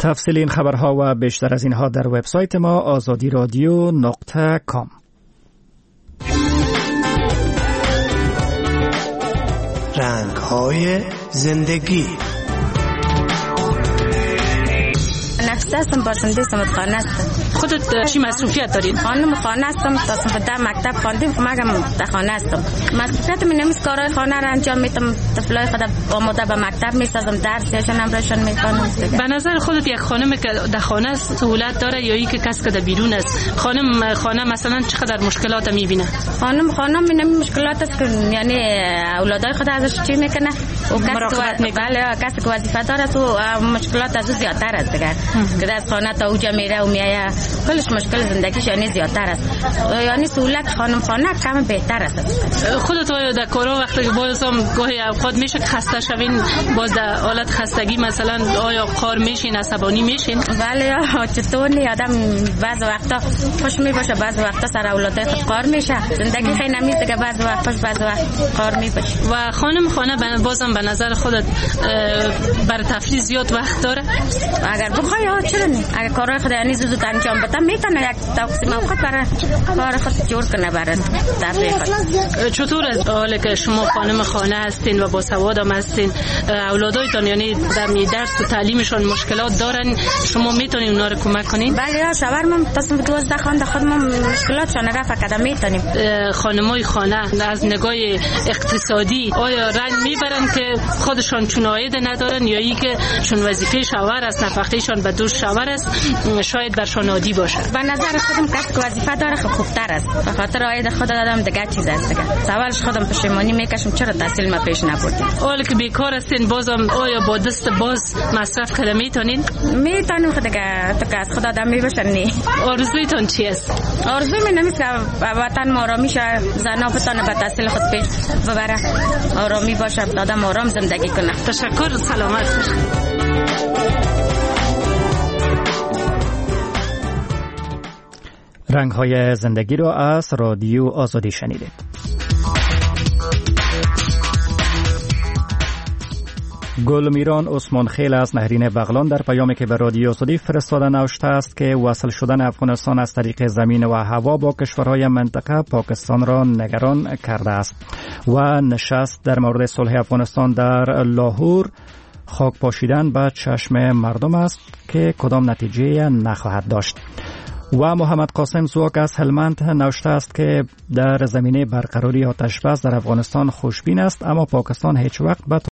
تفصیل این خبرها و بیشتر از اینها در وبسایت ما azadiradio.com. رنگ‌های زندگی. نفسه هستم، باشنده سمت خانه هستم. خودت چی مسئولیت دارید؟ خانم خانه هستم، تا صنف ده مکتب خواندیم، مگم در خانه هستم. مسئولیت من نمیست کارهای خانه را انجام میدم، طفلای خود آماده به مکتب میسازم، درسشون هم روشن میکنم. به نظر خودت یک خانم که در خانه است سهولت داره یا اینکه کسی که در بیرون است؟ خانه مثلا چقدر مشکلات میبینه؟ خانم من مشکلات است که یعنی اولادای خود ازش چی میکنه و کسی که وظیفه داره تو مشکلات از زیادتر است دیگه. که از خانه تا اوجا میره و میایه، کلش مشکل زندگیش یعنی زیادتر است. یعنی سهولت خانم کم بهتر است. خودت آیا در کارا وقتی که بازم گاهی اوقات میشه خسته شوین، باز در حالت خستگی مثلا آیا کار میشین، عصبانی میشین؟ بله چطوری آدم بعض وقتا خوش میباشه، بعض وقتا سر اولادای خود کار میشه، زندگی خیلی نمیست دیگه، بعض وقت کار میباشه. و خانه بازم به نظر خودت برای تفریح زیاد وقت داره؟ اگر بخوای چرا نه، اگر کارهای خود یعنی زود انجام بده میتونه یک تقسیم اوقات برای کار خود جور کنه برای تفریح خود. چطور از حالی که شما خانه هستین و با سواد هم هستین، اولادایتان یعنی در درس و تعلیمشون مشکلات دارن، شما میتونید اونا رو کمک کنین؟ بله شاورم تصمیم 12 خانه خودمون مشکلاتشون رفع کردن میتونیم. خانمای خانه از نگاه اقتصادی آیا رنج میبرن که خودشون چون عاید ندارن یا ای که چون وظیفه شوهر است نفقه‌شان به دوش شوهر است شاید برشان عادی باشه؟ به نظر خودم کسی که وظیفه داره خوبتر است، به خاطر عاید خود دادم دیگه چیز است دیگه. سوالش خودم پشیمانی میکشم چرا تحصیل ما پیش نبردیم. حالا که بیکار هستین بازم آیا با دست باز مصرف کنه میتونین؟ میتونیم دیگه، تو که از خود آدم میباشن نی. آرزویتون چی است؟ آرزوی من نمیست که وطن ما آرامی شه، زنا بتونه به تحصیل خود پیش ببره، آرامی باشه، آدم آرام زندگی کنه. تشکر، سلامت. رنگ‌های زندگی رو از رادیو آزادی شنیدید. گلمیران عثمان خیل از نهرین بغلان در پیامی که به رادیو آزادی فرستاده نوشته است که وصل شدن افغانستان از طریق زمین و هوا با کشورهای منطقه پاکستان را نگران کرده است و نشست در مورد صلح افغانستان در لاهور خاک پاشیدن به چشم مردم است که کدام نتیجه نخواهد داشت. و محمد قاسم زواک از هلمند نوشته است که در زمینه برقراری آتش‌بس در افغانستان خوشبین است، اما پاکستان هیچ وقت به